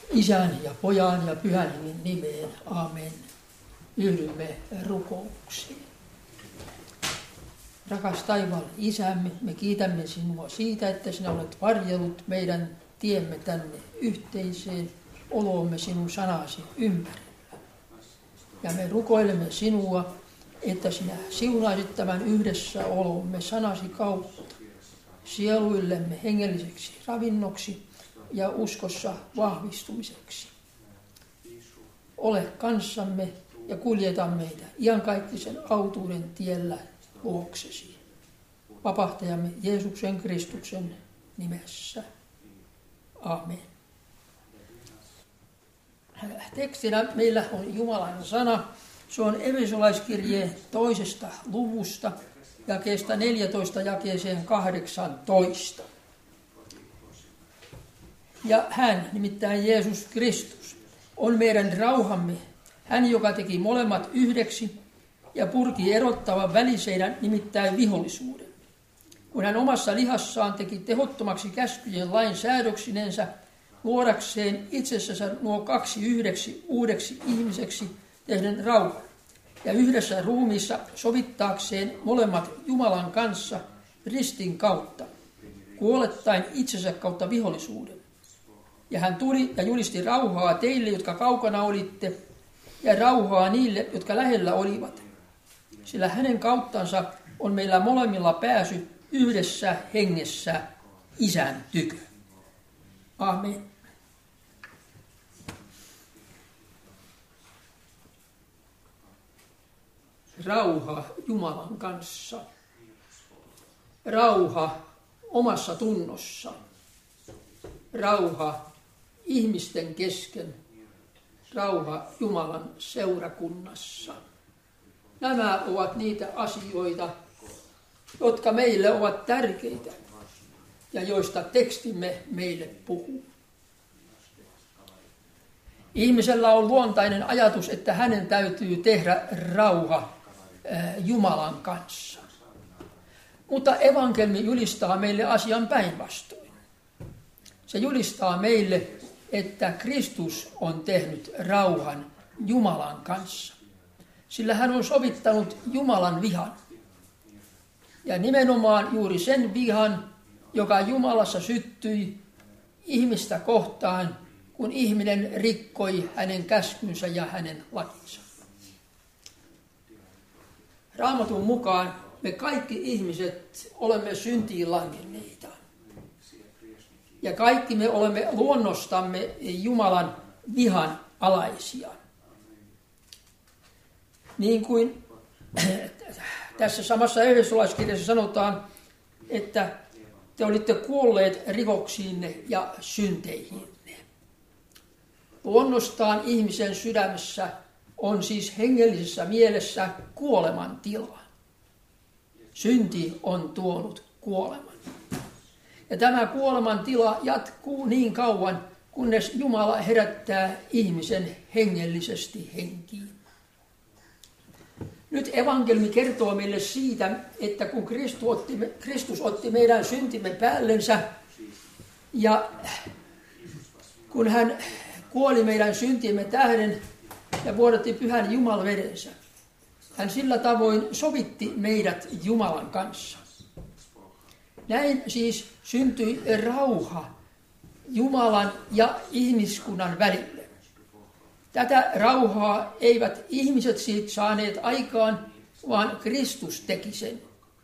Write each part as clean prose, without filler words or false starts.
Isän ja Pojan ja Pyhän Hengen nimeen. Aamen. Yhdymme rukouksiin. Rakas taivaallinen Isämme, me kiitämme sinua siitä, että sinä olet varjellut meidän tiemme tänne yhteiseen oloomme sinun sanasi ympärillä. Ja me rukoilemme sinua, että sinä siunaisit tämän yhdessä olomme sanasi kautta sieluillemme hengelliseksi ravinnoksi ja uskossa vahvistumiseksi. Ole kanssamme ja kuljeta meitä iankaikkisen autuuden tiellä luoksesi. Vapahtajamme Jeesuksen Kristuksen nimessä. Aamen. Tekstinä meillä on Jumalan sana. Se on Efesolaiskirjeen 2. luvusta jakeesta 14 jakeeseen 18. Ja hän, nimittäin Jeesus Kristus, on meidän rauhamme. Hän, joka teki molemmat yhdeksi ja purki erottavan väliseinän, nimittäin vihollisuuden. Kun hän omassa lihassaan teki tehottomaksi käskyjen lain säädöksinensä, luodakseen itsessänsä nuo kaksi yhdeksi uudeksi ihmiseksi tehden rauhan, ja yhdessä ruumiissa sovittaakseen molemmat Jumalan kanssa ristin kautta, kuolettaen itsensä kautta vihollisuuden. Ja hän tuli ja julisti rauhaa teille, jotka kaukana olitte, ja rauhaa niille, jotka lähellä olivat. Sillä hänen kauttansa on meillä molemmilla pääsy yhdessä hengessä Isän tykö. Aamen. Rauha Jumalan kanssa. Rauha omassa tunnossa. Rauha ihmisten kesken. Rauha Jumalan seurakunnassa. Nämä ovat niitä asioita, jotka meille ovat tärkeitä ja joista tekstimme meille puhuu. Ihmisellä on luontainen ajatus, että hänen täytyy tehdä rauha Jumalan kanssa. Mutta evankeliumi julistaa meille asian päinvastoin. Se julistaa meille, että Kristus on tehnyt rauhan Jumalan kanssa. Sillä hän on sovittanut Jumalan vihan. Ja nimenomaan juuri sen vihan, joka Jumalassa syttyi ihmistä kohtaan, kun ihminen rikkoi hänen käskynsä ja hänen lakinsa. Raamatun mukaan me kaikki ihmiset olemme syntiin langenneita. Ja kaikki me olemme luonnostamme Jumalan vihan alaisia. Niin kuin tässä samassa Efesolaiskirjassa sanotaan, että te olitte kuolleet rikoksiinne ja synteihinne. Luonnostaan ihmisen sydämessä on siis hengellisessä mielessä kuoleman tila. Synti on tuonut kuoleman. Ja tämä kuoleman tila jatkuu niin kauan, kunnes Jumala herättää ihmisen hengellisesti henkiin. Nyt evankeliumi kertoo meille siitä, että kun Kristus otti meidän syntimme päällensä ja kun hän kuoli meidän syntiemme tähden ja vuodatti pyhän Jumalan verensä, hän sillä tavoin sovitti meidät Jumalan kanssa. Näin siis syntyi rauha Jumalan ja ihmiskunnan välille. Tätä rauhaa eivät ihmiset siitä saaneet aikaan, vaan Kristus teki sen.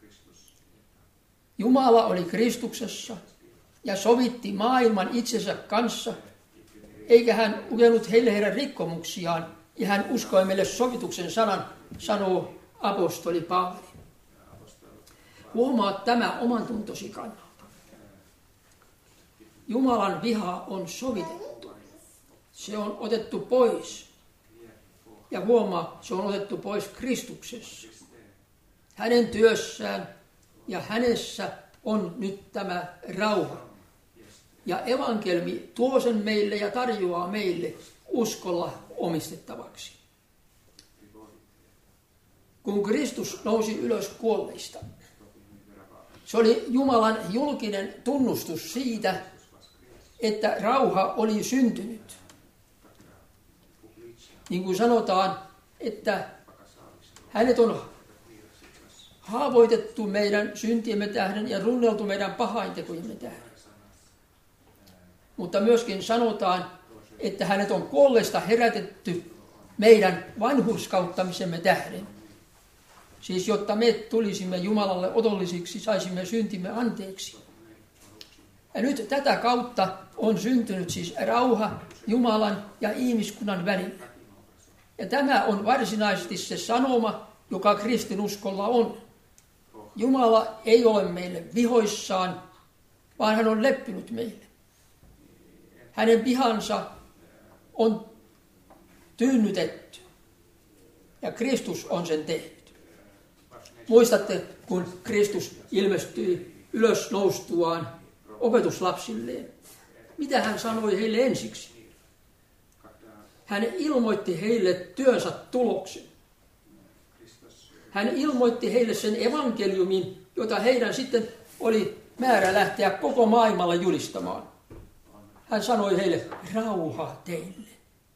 Jumala oli Kristuksessa ja sovitti maailman itsensä kanssa, eikä hän lukenut heille heidän rikkomuksiaan, ja hän uskoi meille sovituksen sanan, sanoo apostoli Paavali. Huomaa tämä oman tuntosi kannalta. Jumalan viha on sovitettu. Se on otettu pois. Ja huomaa, se on otettu pois Kristuksessa. Hänen työssään ja hänessä on nyt tämä rauha. Ja evankeliumi tuo sen meille ja tarjoaa meille uskolla omistettavaksi. Kun Kristus nousi ylös kuolleista, se oli Jumalan julkinen tunnustus siitä, että rauha oli syntynyt. Niin kuin sanotaan, että hänet on haavoitettu meidän syntiemme tähden ja runneltu meidän pahaintekojemme tähden. Mutta myöskin sanotaan, että hänet on kuolleista herätetty meidän vanhurskauttamisemme tähden. Siis jotta me tulisimme Jumalalle otollisiksi, saisimme syntimme anteeksi. Ja nyt tätä kautta on syntynyt siis rauha Jumalan ja ihmiskunnan välillä. Ja tämä on varsinaisesti se sanoma, joka kristinuskolla on. Jumala ei ole meille vihoissaan, vaan hän on leppynyt meille. Hänen vihansa on tyynnytetty ja Kristus on sen tehnyt. Muistatte, kun Kristus ilmestyi ylös noustuaan opetuslapsilleen. Mitä hän sanoi heille ensiksi? Hän ilmoitti heille työnsä tuloksen. Hän ilmoitti heille sen evankeliumin, jota heidän sitten oli määrä lähteä koko maailmalle julistamaan. Hän sanoi heille, rauha teille.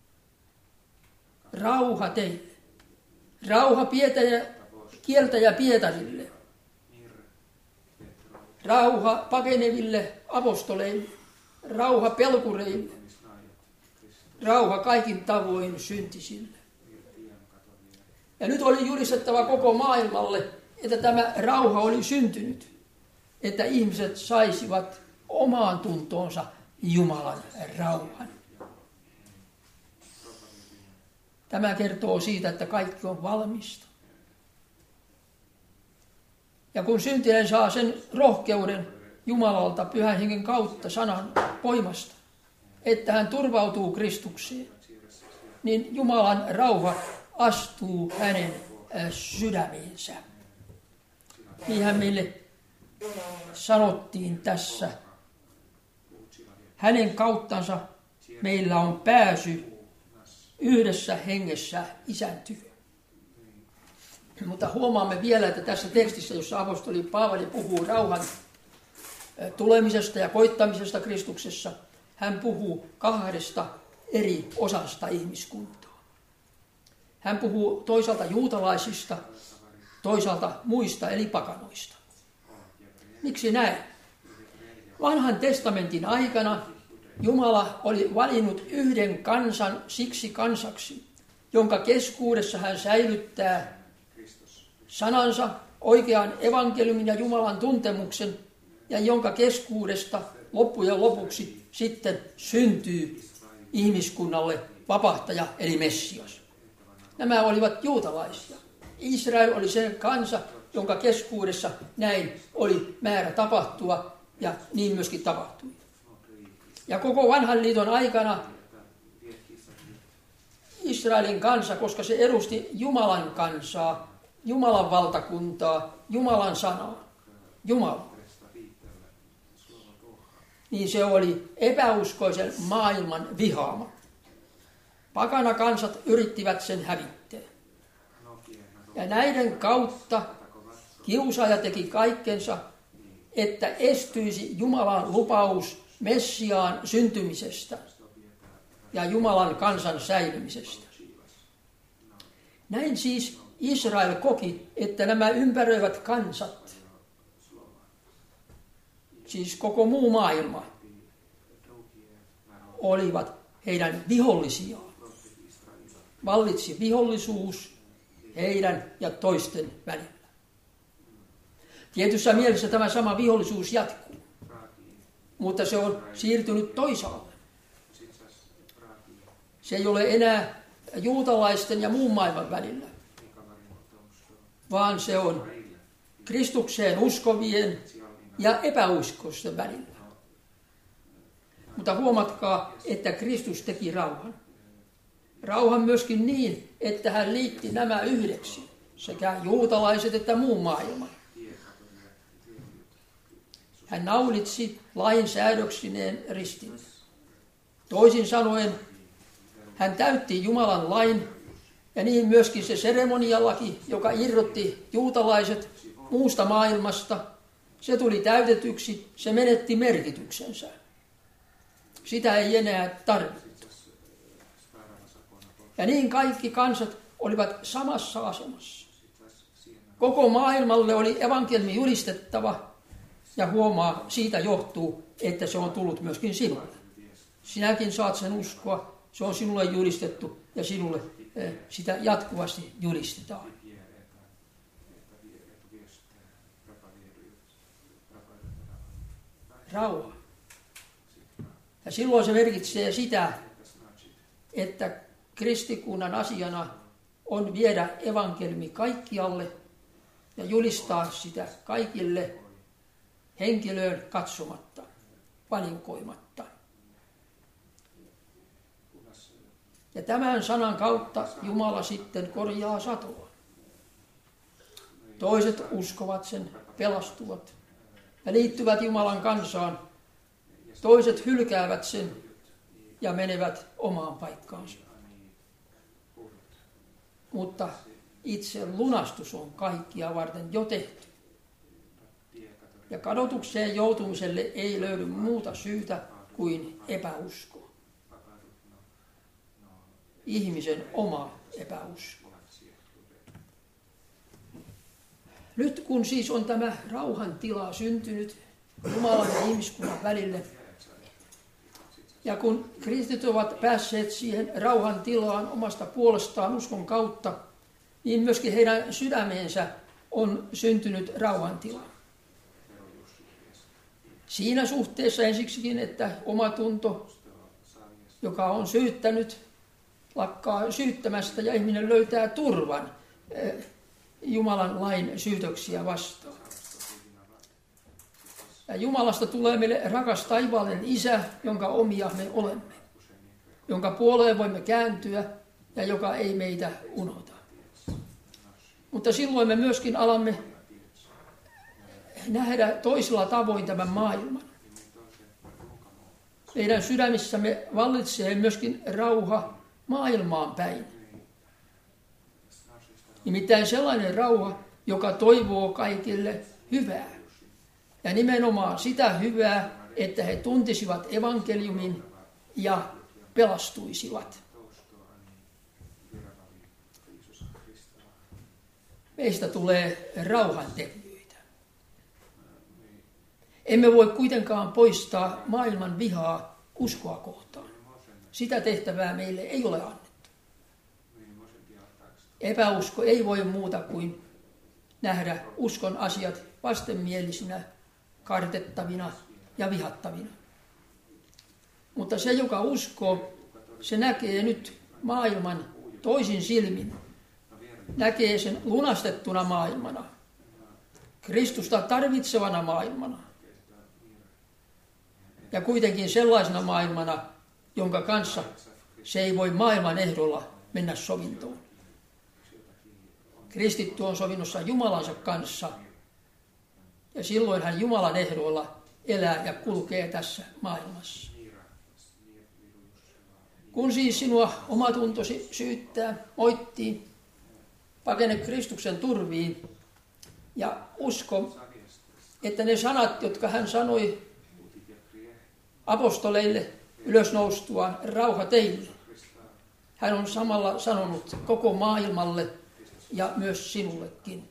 Rauha teille. Rauha kieltäjä Pietarille. Rauha pakeneville apostoleille. Rauha pelkureille. Rauha kaikin tavoin syntisille. Ja nyt oli julistettava koko maailmalle, että tämä rauha oli syntynyt. Että ihmiset saisivat omaan tuntoonsa Jumalan rauhan. Tämä kertoo siitä, että kaikki on valmista. Ja kun syntinen saa sen rohkeuden Jumalalta Pyhän Hengen kautta sanan voimasta, että hän turvautuu Kristukseen, niin Jumalan rauha astuu hänen sydämiinsä. Niinhän meille sanottiin tässä. Hänen kauttansa meillä on pääsy yhdessä hengessä Isän tykö. Mutta huomaamme vielä, että tässä tekstissä, jossa apostoli Paavali puhuu rauhan tulemisesta ja koittamisesta Kristuksessa, hän puhuu kahdesta eri osasta ihmiskuntaa. Hän puhuu toisaalta juutalaisista, toisaalta muista eli pakanoista. Miksi näin? Vanhan testamentin aikana Jumala oli valinnut yhden kansan siksi kansaksi, jonka keskuudessa hän säilyttää sanansa, oikean evankeliumin ja Jumalan tuntemuksen, ja jonka keskuudesta loppujen lopuksi sitten syntyy ihmiskunnalle vapahtaja eli Messias. Nämä olivat juutalaisia. Israel oli se kansa, jonka keskuudessa näin oli määrä tapahtua, ja niin myöskin tapahtui. Ja koko vanhan liiton aikana Israelin kansa, koska se edusti Jumalan kansaa, Jumalan valtakuntaa, Jumalan sanaa, Jumala, niin se oli epäuskoisen maailman vihaama. Pakana kansat yrittivät sen hävittää. Ja näiden kautta kiusaaja teki kaikkensa, että estyisi Jumalan lupaus Messiaan syntymisestä ja Jumalan kansan säilymisestä. Näin siis Israel koki, että nämä ympäröivät kansat, siis koko muu maailma, olivat heidän vihollisiaan. Vallitsi vihollisuus heidän ja toisten välillä. Tietyssä mielessä tämä sama vihollisuus jatkuu, mutta se on siirtynyt toisaalle. Se ei ole enää juutalaisten ja muun maailman välillä, vaan se on Kristukseen uskovien ja epäuskoisten välillä. Mutta huomatkaa, että Kristus teki rauhan. Rauhan myöskin niin, että hän liitti nämä yhdeksi, sekä juutalaiset että muun maailman. Hän naulitsi lain säädöksineen ristille. Toisin sanoen, hän täytti Jumalan lain, ja niin myöskin se seremonialaki, joka irrotti juutalaiset muusta maailmasta, se tuli täytetyksi, se menetti merkityksensä. Sitä ei enää tarvittu. Ja niin kaikki kansat olivat samassa asemassa. Koko maailmalle oli evankeliumi julistettava, ja huomaa, siitä johtuu, että se on tullut myöskin sinulle. Sinäkin saat sen uskoa, se on sinulle julistettu, ja sinulle sitä jatkuvasti julistetaan. Rauha. Ja silloin se merkitsee sitä, että kristikunnan asiana on viedä evankeliumi kaikkialle ja julistaa sitä kaikille henkilöön katsomatta, valikoimatta. Ja tämän sanan kautta Jumala sitten korjaa satoa. Toiset uskovat sen, pelastuvat ja liittyvät Jumalan kansaan. Toiset hylkäävät sen ja menevät omaan paikkaansa. Mutta itse lunastus on kaikkia varten jo tehty. Ja kadotukseen joutumiselle ei löydy muuta syytä kuin epäusko. Ihmisen oma epäusko. Nyt kun siis on tämä rauhan tila syntynyt Jumalan ja ihmiskunnan välille, ja kun kristityt ovat päässeet siihen rauhan tilaan omasta puolestaan uskon kautta, niin myöskin heidän sydämeensä on syntynyt rauhan tila. Siinä suhteessa ensiksikin, että omatunto, joka on syyttänyt, lakkaa syyttämästä ja ihminen löytää turvan Jumalan lain syytöksiä vastaan. Ja Jumalasta tulee meille rakas taivaallinen Isä, jonka omia me olemme, jonka puoleen voimme kääntyä ja joka ei meitä unohda. Mutta silloin me myöskin alamme nähdä toisella tavoin tämän maailman. Meidän sydämissämme vallitsee myöskin rauha maailmaan päin. Nimittäin sellainen rauha, joka toivoo kaikille hyvää. Ja nimenomaan sitä hyvää, että he tuntisivat evankeliumin ja pelastuisivat. Meistä tulee rauhantekijöitä. Emme voi kuitenkaan poistaa maailman vihaa uskoa kohtaan. Sitä tehtävää meille ei ole annettu. Epäusko ei voi muuta kuin nähdä uskon asiat vastenmielisinä, kartettavina ja vihattavina. Mutta se, joka uskoo, se näkee nyt maailman toisin silmin. Näkee sen lunastettuna maailmana, Kristusta tarvitsevana maailmana. Ja kuitenkin sellaisena maailmana, jonka kanssa se ei voi maailman ehdolla mennä sovintoon. Kristitty on sovinnossa Jumalansa kanssa, ja silloin hän Jumalan ehdoilla elää ja kulkee tässä maailmassa. Kun siis sinua omatuntosi syyttää, moittii, pakene Kristuksen turviin ja usko, että ne sanat, jotka hän sanoi apostoleille ylösnoustuaan, rauha teille, hän on samalla sanonut koko maailmalle ja myös sinullekin.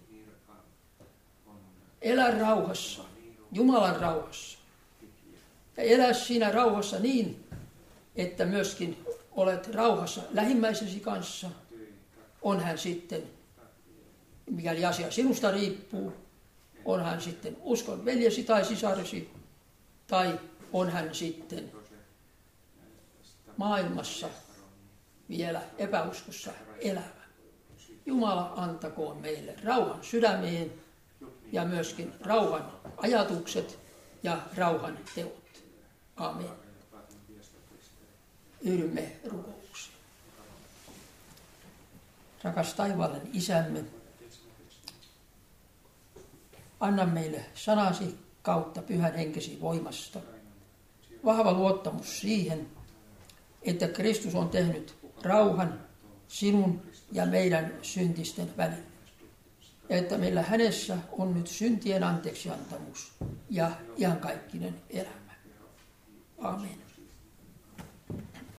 Elä rauhassa, Jumalan rauhassa. Ja elä siinä rauhassa niin, että myöskin olet rauhassa lähimmäisesi kanssa. On hän sitten, mikäli asia sinusta riippuu, on hän sitten uskon veljesi tai sisaresi, tai on hän sitten maailmassa vielä epäuskossa elävä. Jumala antakoon meille rauhan sydämeen ja myöskin rauhan ajatukset ja rauhan teot. Amen. Yhdymme rukouksiin. Rakas taivaallinen Isämme, anna meille sanasi kautta Pyhän Henkesi voimasta vahva luottamus siihen, että Kristus on tehnyt rauhan sinun ja meidän syntisten välillä. Ja että meillä hänessä on nyt syntien anteeksiantamus ja iankaikkinen elämä. Amen.